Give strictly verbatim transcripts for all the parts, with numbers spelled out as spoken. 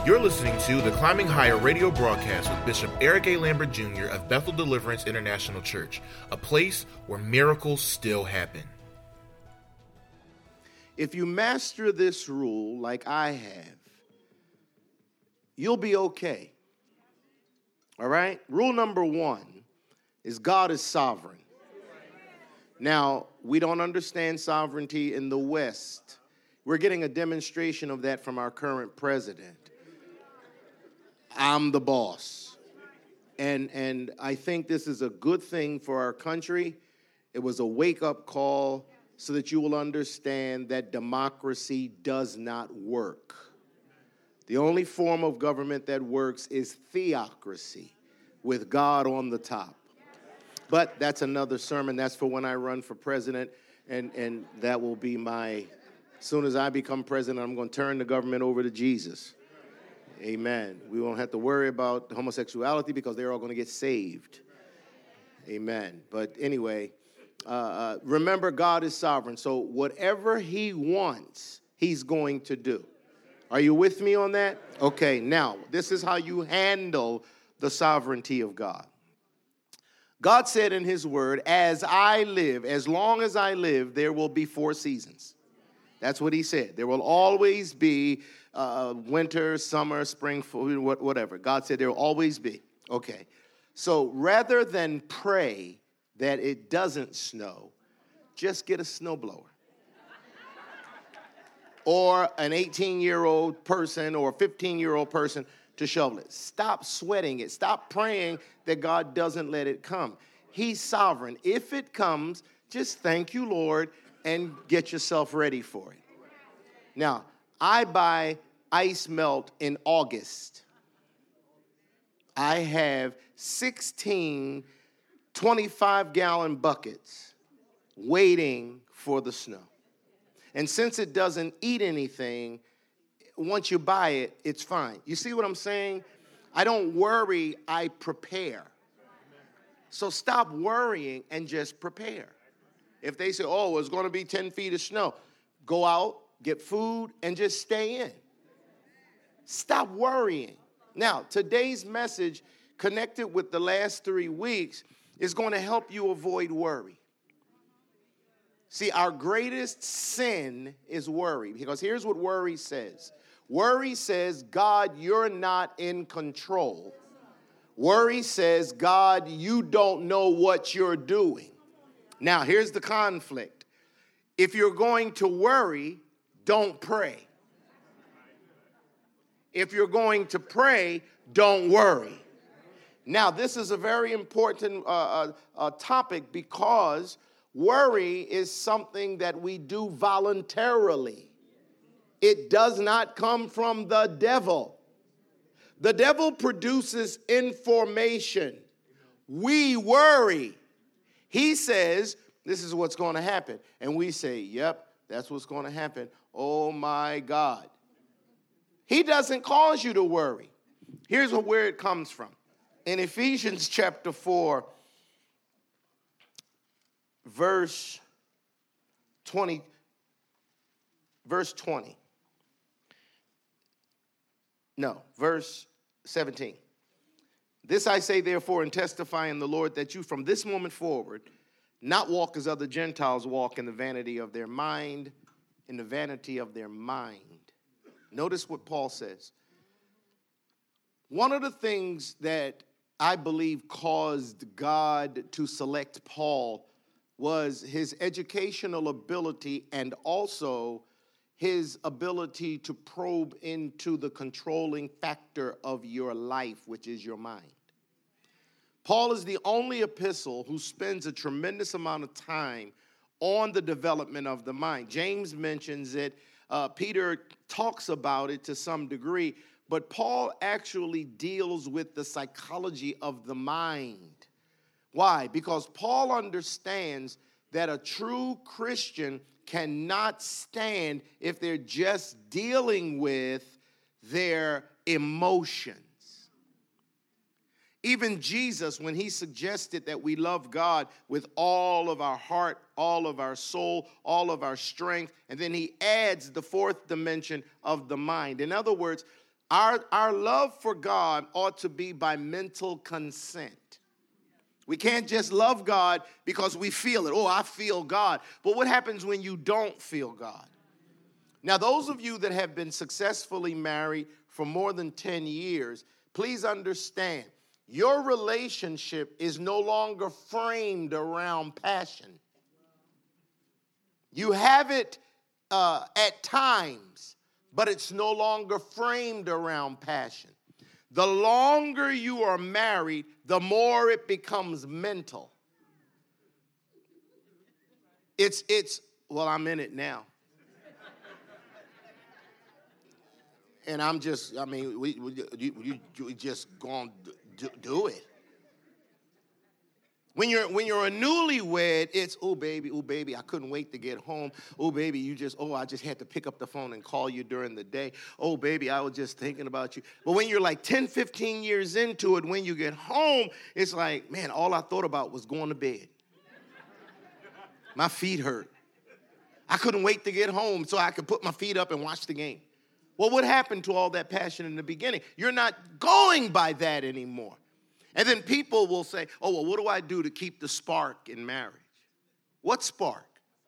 You're listening to the Climbing Higher radio broadcast with Bishop Eric A. Lambert Junior of Bethel Deliverance International Church, a place where miracles still happen. If you master this rule like I have, you'll be okay. All right? Rule number one is God is sovereign. Now, we don't understand sovereignty in the West. We're getting a demonstration of that from our current president. I'm the boss. And, and I think this is a good thing for our country. It was a wake-up call so that you will understand that democracy does not work. The only form of government that works is theocracy, with God on the top. But that's another sermon. That's for when I run for president, and, and that will be my, as soon as I become president, I'm going to turn the government over to Jesus. Amen. We won't have to worry about homosexuality because they're all going to get saved. Amen. But anyway, uh, uh, remember, God is sovereign. So whatever he wants, he's going to do. Are you with me on that? Okay, now, this is how you handle the sovereignty of God. God said in his word, as I live, as long as I live, there will be four seasons. That's what he said. There will always be uh, winter, summer, spring, fall, whatever. God said there will always be. Okay. So rather than pray that it doesn't snow, just get a snowblower. Or an eighteen-year-old person or a fifteen-year-old person to shovel it. Stop sweating it. Stop praying that God doesn't let it come. He's sovereign. If it comes, just thank you, Lord, and get yourself ready for it. Now, I buy ice melt in August. I have sixteen twenty-five-gallon buckets waiting for the snow. And since it doesn't eat anything, once you buy it, it's fine. You see what I'm saying? I don't worry, I prepare. So stop worrying and just prepare. If they say, oh, it's going to be ten feet of snow, go out, get food, and just stay in. Stop worrying. Now, today's message, connected with the last three weeks, is going to help you avoid worry. See, our greatest sin is worry, because here's what worry says. Worry says, God, you're not in control. Worry says, God, you don't know what you're doing. Now, here's the conflict. If you're going to worry, don't pray. If you're going to pray, don't worry. Now, this is a very important uh, uh, uh, topic because worry is something that we do voluntarily. It does not come from the devil. The devil produces information. We worry. He says, this is what's going to happen. And we say, yep, that's what's going to happen. Oh, my God. He doesn't cause you to worry. Here's where it comes from. In Ephesians chapter four, verse twenty, verse twenty. No, verse seventeen. This I say, therefore, and testify in the Lord, that you from this moment forward not walk as other Gentiles walk, in the vanity of their mind, in the vanity of their mind. Notice what Paul says. One of the things that I believe caused God to select Paul was his educational ability and also his ability to probe into the controlling factor of your life, which is your mind. Paul is the only epistle who spends a tremendous amount of time on the development of the mind. James mentions it. Uh, Peter talks about it to some degree. But Paul actually deals with the psychology of the mind. Why? Because Paul understands that a true Christian cannot stand if they're just dealing with their emotions. Even Jesus, when he suggested that we love God with all of our heart, all of our soul, all of our strength, and then he adds the fourth dimension of the mind. In other words, Our, our love for God ought to be by mental consent. We can't just love God because we feel it. Oh, I feel God. But what happens when you don't feel God? Now, those of you that have been successfully married for more than ten years, please understand, your relationship is no longer framed around passion. You have it uh, at times, but it's no longer framed around passion. The longer you are married, the more it becomes mental. It's, it's, well, I'm in it now. And I'm just, I mean, we, we, you, you just going to do it. When you're when you're a newlywed, it's, oh, baby, oh, baby, I couldn't wait to get home. Oh, baby, you just, oh, I just had to pick up the phone and call you during the day. Oh, baby, I was just thinking about you. But when you're like ten, fifteen years into it, when you get home, it's like, man, all I thought about was going to bed. My feet hurt. I couldn't wait to get home so I could put my feet up and watch the game. Well, what happened to all that passion in the beginning? You're not going by that anymore. And then people will say, oh, well, what do I do to keep the spark in marriage? What spark?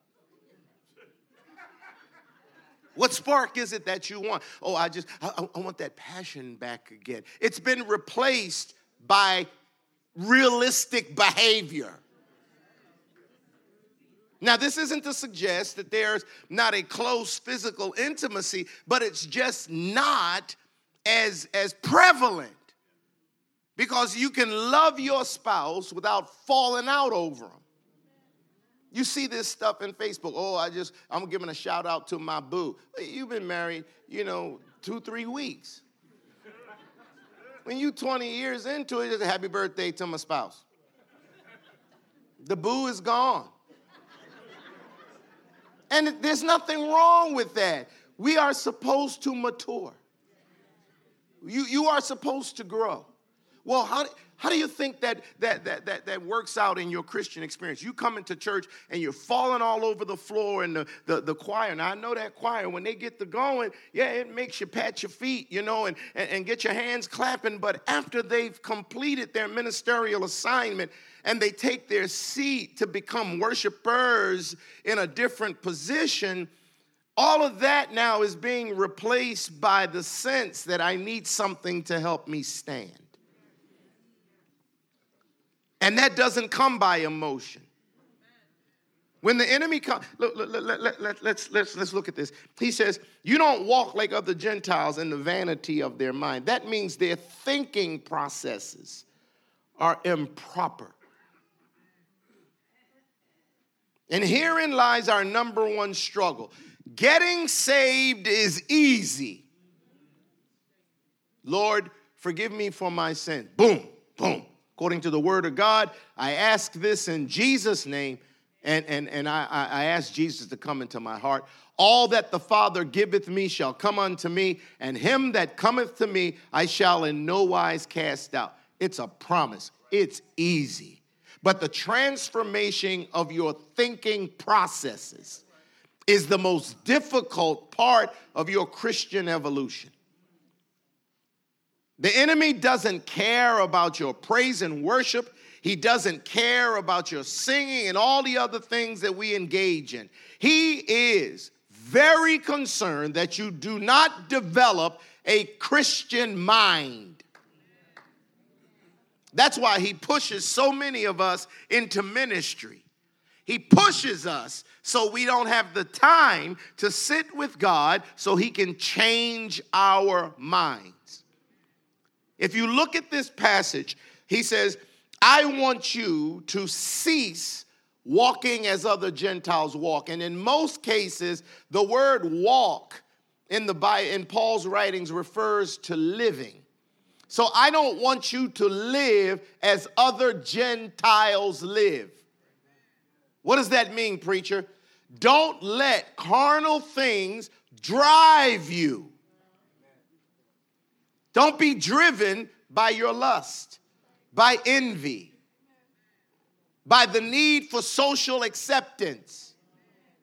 What spark is it that you want? Oh, I just, I, I want that passion back again. It's been replaced by realistic behavior. Now, this isn't to suggest that there's not a close physical intimacy, but it's just not as, as prevalent. Because you can love your spouse without falling out over them. You see this stuff in Facebook. Oh, I just, I'm giving a shout out to my boo. You've been married, you know, two, three weeks. When you twenty years into it, it's a happy birthday to my spouse. The boo is gone. And there's nothing wrong with that. We are supposed to mature. You, you are supposed to grow. Well, how, how do you think that, that, that, that, that works out in your Christian experience? You come into church and you're falling all over the floor in the, the, the choir. Now, I know that choir, when they get to going, yeah, it makes you pat your feet, you know, and, and, and get your hands clapping. But after they've completed their ministerial assignment and they take their seat to become worshipers in a different position, all of that now is being replaced by the sense that I need something to help me stand. And that doesn't come by emotion. When the enemy comes, look, look, let, let, let, let's, let's, let's look at this. He says, you don't walk like other Gentiles in the vanity of their mind. That means their thinking processes are improper. And herein lies our number one struggle. Getting saved is easy. Lord, forgive me for my sin. Boom, boom. According to the word of God, I ask this in Jesus' name, and, and, and I, I ask Jesus to come into my heart. All that the Father giveth me shall come unto me, and him that cometh to me I shall in no wise cast out. It's a promise. It's easy. But the transformation of your thinking processes is the most difficult part of your Christian evolution. The enemy doesn't care about your praise and worship. He doesn't care about your singing and all the other things that we engage in. He is very concerned that you do not develop a Christian mind. That's why he pushes so many of us into ministry. He pushes us so we don't have the time to sit with God so he can change our minds. If you look at this passage, he says, I want you to cease walking as other Gentiles walk. And in most cases, the word walk in the in Paul's writings refers to living. So I don't want you to live as other Gentiles live. What does that mean, preacher? Don't let carnal things drive you. Don't be driven by your lust, by envy, by the need for social acceptance.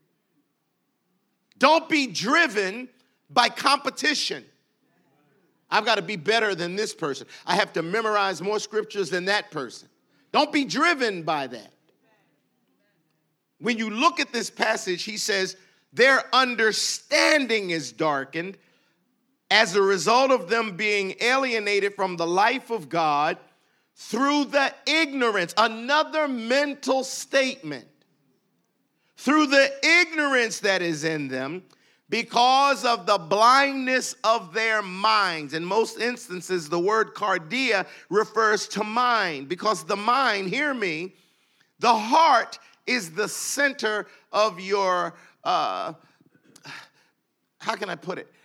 Don't be driven by competition. I've got to be better than this person. I have to memorize more scriptures than that person. Don't be driven by that. When you look at this passage, he says, their understanding is darkened as a result of them being alienated from the life of God through the ignorance. Another mental statement. Through the ignorance that is in them because of the blindness of their minds. In most instances, the word cardia refers to mind, because the mind, hear me, the heart is the center of your, uh, how can I put it?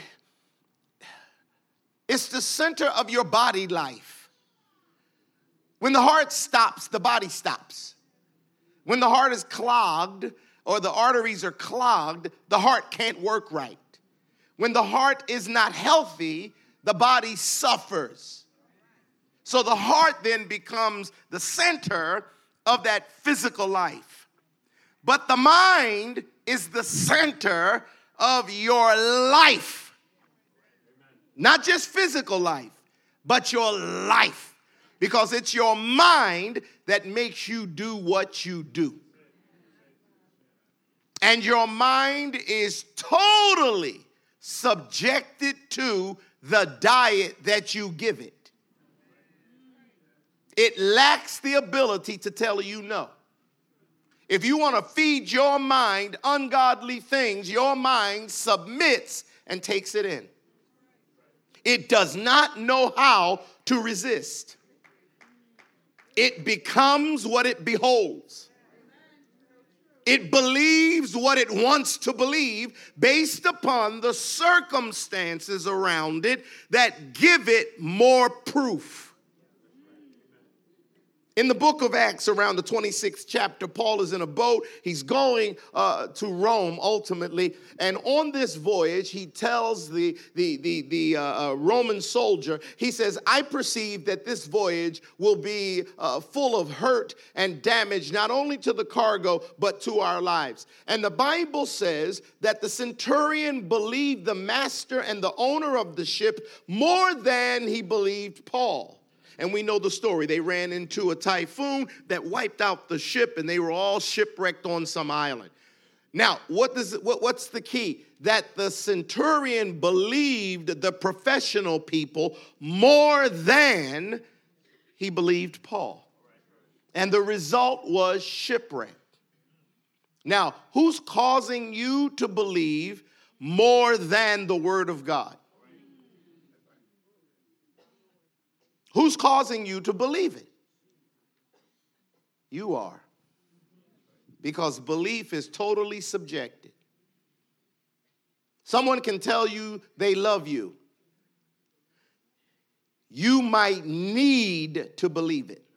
It's the center of your body life. When the heart stops, the body stops. When the heart is clogged or the arteries are clogged, the heart can't work right. When the heart is not healthy, the body suffers. So the heart then becomes the center of that physical life. But the mind is the center of your life. Not just physical life, but your life. Because it's your mind that makes you do what you do. And your mind is totally subjected to the diet that you give it. It lacks the ability to tell you no. If you want to feed your mind ungodly things, your mind submits and takes it in. It does not know how to resist. It becomes what it beholds. It believes what it wants to believe based upon the circumstances around it that give it more proof. In the book of Acts, around the twenty-sixth chapter, Paul is in a boat. He's going uh, to Rome ultimately. And on this voyage, he tells the, the, the, the uh, uh, Roman soldier, he says, I perceive that this voyage will be uh, full of hurt and damage, not only to the cargo, but to our lives. And the Bible says that the centurion believed the master and the owner of the ship more than he believed Paul. And we know the story. They ran into a typhoon that wiped out the ship, and they were all shipwrecked on some island. Now, what does it, what, what's the key? That the centurion believed the professional people more than he believed Paul. And the result was shipwreck. Now, who's causing you to believe more than the Word of God? Who's causing you to believe it? You are. Because belief is totally subjective. Someone can tell you they love you. You might need to believe it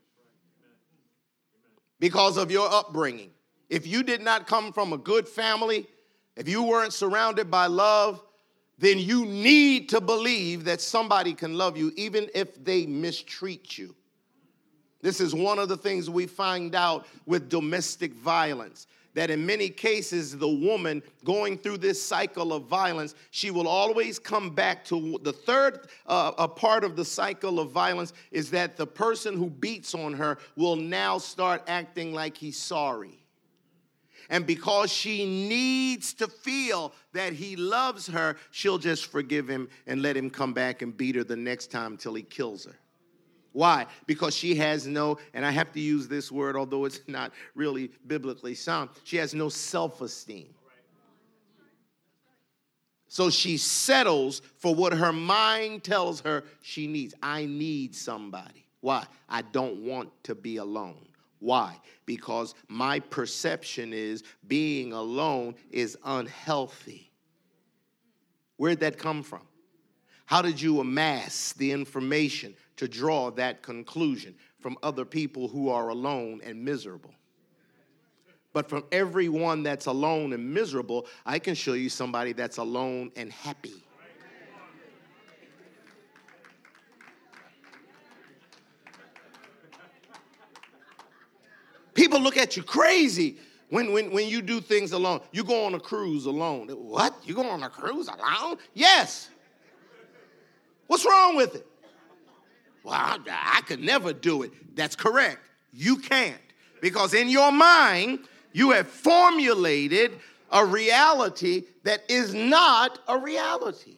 because of your upbringing. If you did not come from a good family, if you weren't surrounded by love, then you need to believe that somebody can love you even if they mistreat you. This is one of the things we find out with domestic violence, that in many cases, the woman going through this cycle of violence, she will always come back to the third uh, a part of the cycle of violence is that the person who beats on her will now start acting like he's sorry. And because she needs to feel that he loves her, she'll just forgive him and let him come back and beat her the next time until he kills her. Why? Because she has no, and I have to use this word, although it's not really biblically sound, she has no self-esteem. So she settles for what her mind tells her she needs. I need somebody. Why? I don't want to be alone. Why? Because my perception is being alone is unhealthy. Where'd that come from? How did you amass the information to draw that conclusion? From other people who are alone and miserable. But from everyone that's alone and miserable, I can show you somebody that's alone and happy. People look at you crazy when, when, when you do things alone. You go on a cruise alone. What? You go on a cruise alone? Yes. What's wrong with it? Well, I, I could never do it. That's correct. You can't. Because in your mind, you have formulated a reality that is not a reality.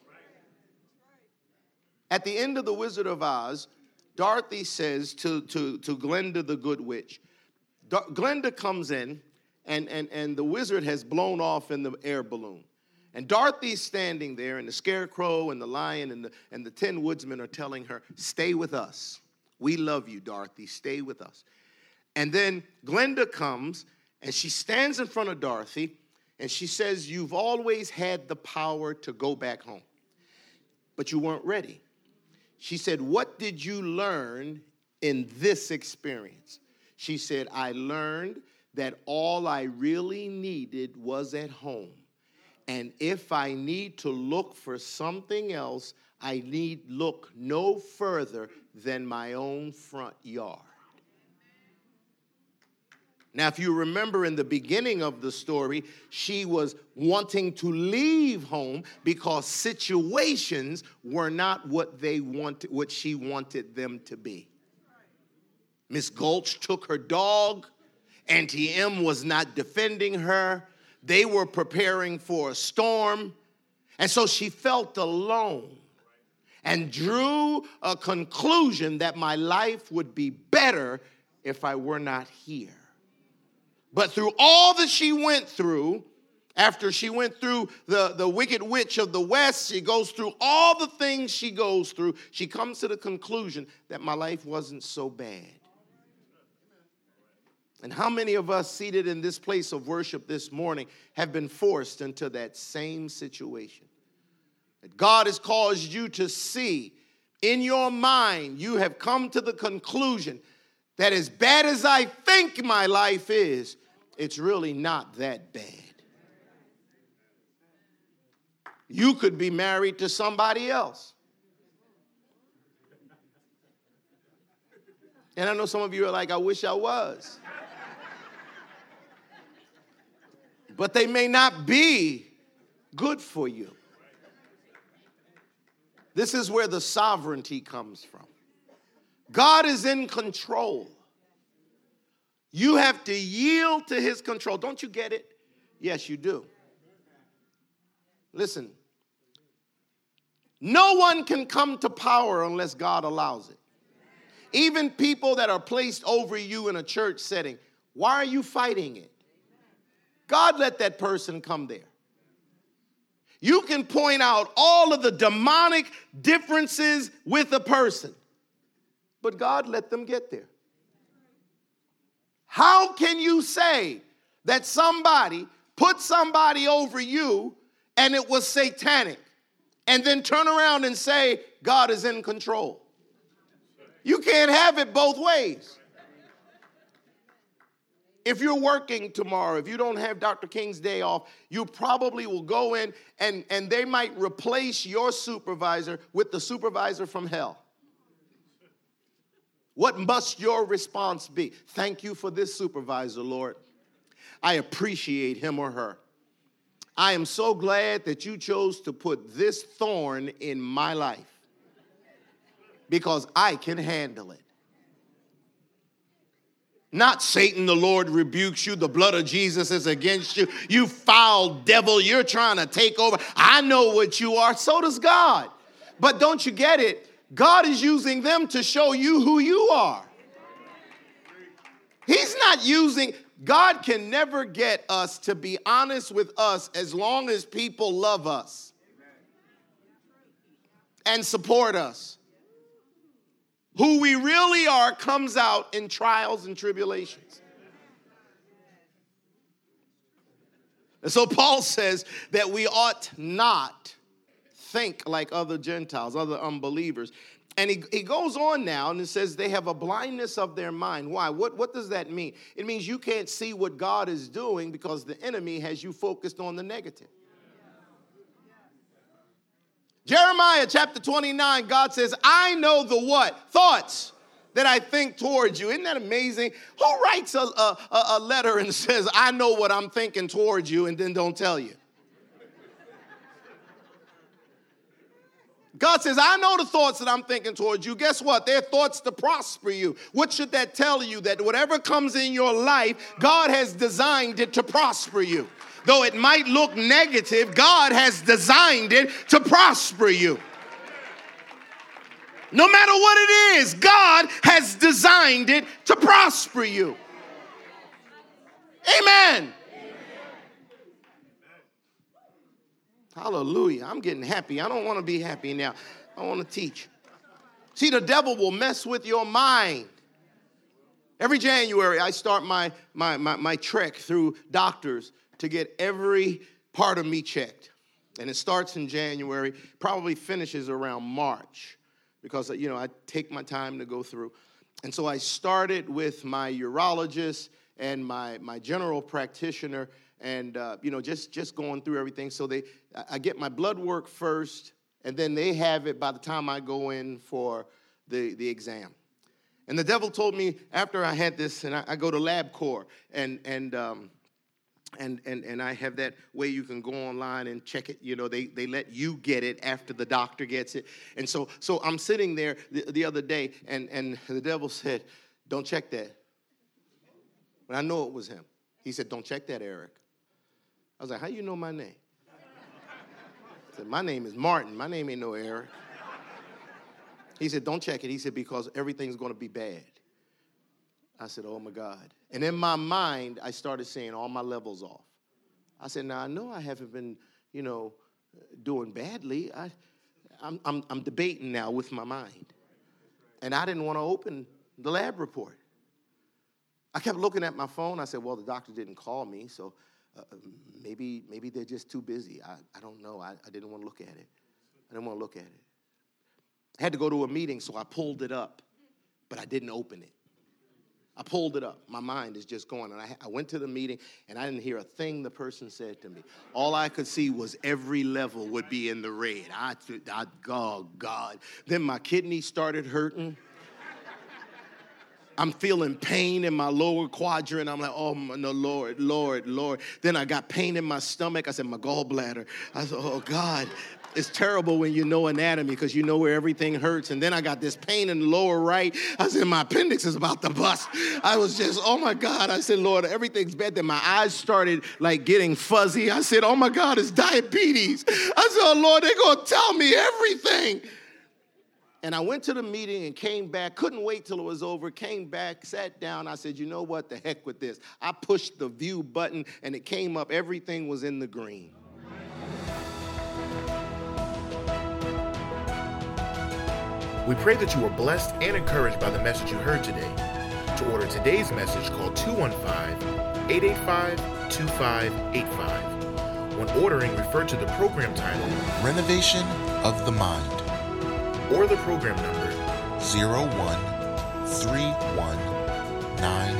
At the end of The Wizard of Oz, Dorothy says to, to, to Glinda the Good Witch, Do- Glinda comes in, and, and, and the wizard has blown off in the air balloon. And Dorothy's standing there, and the Scarecrow and the Lion and the, and the Tin Woodsmen are telling her, stay with us. We love you, Dorothy. Stay with us. And then Glinda comes, and she stands in front of Dorothy, and she says, you've always had the power to go back home, but you weren't ready. She said, what did you learn in this experience? She said, I learned that all I really needed was at home. And if I need to look for something else, I need look no further than my own front yard. Now, if you remember in the beginning of the story, she was wanting to leave home because situations were not what they wanted, what she wanted them to be. Miss Gulch took her dog. Auntie M was not defending her. They were preparing for a storm. And so she felt alone and drew a conclusion that my life would be better if I were not here. But through all that she went through, after she went through the, the Wicked Witch of the West, she goes through all the things she goes through, she comes to the conclusion that my life wasn't so bad. And how many of us seated in this place of worship this morning have been forced into that same situation? That God has caused you to see in your mind, you have come to the conclusion that as bad as I think my life is, it's really not that bad. You could be married to somebody else. And I know some of you are like, I wish I was. But they may not be good for you. This is where the sovereignty comes from. God is in control. You have to yield to his control. Don't you get it? Yes, you do. Listen, no one can come to power unless God allows it. Even people that are placed over you in a church setting, why are you fighting it? God let that person come there. You can point out all of the demonic differences with a person, but God let them get there. How can you say that somebody put somebody over you and it was satanic, and then turn around and say God is in control? You can't have it both ways. If you're working tomorrow, if you don't have Doctor King's day off, you probably will go in and, and they might replace your supervisor with the supervisor from hell. What must your response be? Thank you for this supervisor, Lord. I appreciate him or her. I am so glad that you chose to put this thorn in my life because I can handle it. Not Satan, the Lord rebukes you. The blood of Jesus is against you. You foul devil, you're trying to take over. I know what you are. So does God. But don't you get it? God is using them to show you who you are. He's not using, God can never get us to be honest with us as long as people love us and support us. Who we really are comes out in trials and tribulations. And so Paul says that we ought not think like other Gentiles, other unbelievers. And he, he goes on now and it says they have a blindness of their mind. Why? What, what does that mean? It means you can't see what God is doing because the enemy has you focused on the negative. Jeremiah chapter twenty-nine, God says, I know the what? Thoughts that I think towards you. Isn't that amazing? Who writes a, a, a letter and says, I know what I'm thinking towards you, and then don't tell you? God says, I know the thoughts that I'm thinking towards you. Guess what? They're thoughts to prosper you. What should that tell you? That whatever comes in your life, God has designed it to prosper you. Though it might look negative, God has designed it to prosper you. No matter what it is, God has designed it to prosper you. Amen. Hallelujah. I'm getting happy. I don't want to be happy now. I want to teach. See, the devil will mess with your mind. Every January, I start my, my, my, my trek through doctors to get every part of me checked. And it starts in January, probably finishes around March because, you know, I take my time to go through. And so I started with my urologist and my, my general practitioner and, uh, you know, just, just going through everything. So they, I get my blood work first, and then they have it by the time I go in for the, the exam. And the devil told me after I had this, and I, I go to LabCorp, and and um, and and and I have that way you can go online and check it. You know, they they let you get it after the doctor gets it. And so so I'm sitting there the, the other day, and and the devil said, "Don't check that." But I know it was him. He said, "Don't check that, Eric." I was like, "How you know my name?" I said, "My name is Martin. My name ain't no Eric." He said, "Don't check it." He said, "Because everything's going to be bad." I said, "Oh, my God." And in my mind, I started seeing all my levels off. I said, "Now, I know I haven't been, you know, doing badly. I, I'm, I'm, I'm debating now with my mind." And I didn't want to open the lab report. I kept looking at my phone. I said, "Well, the doctor didn't call me, so uh, maybe maybe they're just too busy. I, I don't know. I, I didn't want to look at it. I didn't want to look at it. I had to go to a meeting, so I pulled it up, but I didn't open it. I pulled it up. My mind is just going. And I, I went to the meeting, and I didn't hear a thing the person said to me. All I could see was every level would be in the red. I, I oh, God. Then my kidney started hurting. I'm feeling pain in my lower quadrant. I'm like, oh, no, Lord, Lord, Lord. Then I got pain in my stomach. I said, my gallbladder. I said, oh, God. It's terrible when you know anatomy because you know where everything hurts. And then I got this pain in the lower right. I said, my appendix is about to bust. I was just, oh, my God. I said, Lord, everything's bad. Then my eyes started, like, getting fuzzy. I said, oh, my God, it's diabetes. I said, oh, Lord, they're going to tell me everything. And I went to the meeting and came back, couldn't wait till it was over, came back, sat down. I said, you know what, the heck with this. I pushed the view button, and it came up. Everything was in the green. We pray that you were blessed and encouraged by the message you heard today. To order today's message, call two one five, eight eight five, two five eight five. When ordering, refer to the program title, Renovation of the Mind. Or the program number zero one three one nine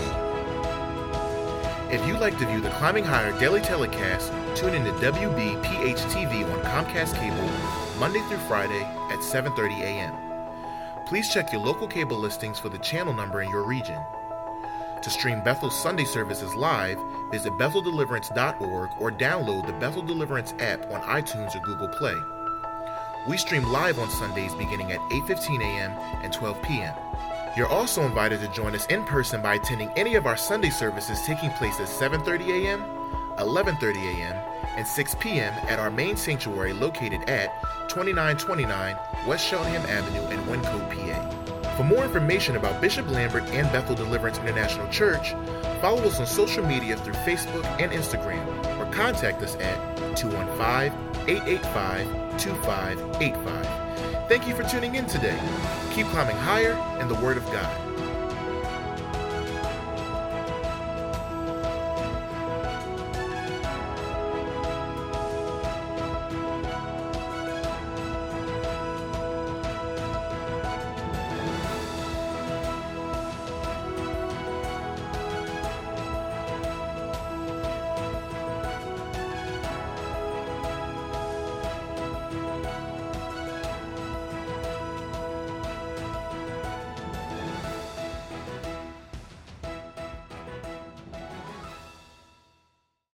A. If you'd like to view the Climbing Higher daily telecast, tune in to W B P H T V on Comcast Cable Monday through Friday at seven thirty a.m. Please check your local cable listings for the channel number in your region. To stream Bethel's Sunday services live, visit Bethel Deliverance dot org or download the Bethel Deliverance app on iTunes or Google Play. We stream live on Sundays beginning at eight fifteen a.m. and twelve p.m. You're also invited to join us in person by attending any of our Sunday services taking place at seven thirty a.m., eleven thirty a.m., and six p.m. at our main sanctuary located at twenty-nine twenty-nine West Cheltenham Avenue in Wyncote, P A. For more information about Bishop Lambert and Bethel Deliverance International Church, follow us on social media through Facebook and Instagram, or contact us at two one five, eight eight five, two five eight five. Thank you for tuning in today. Keep climbing higher in the Word of God.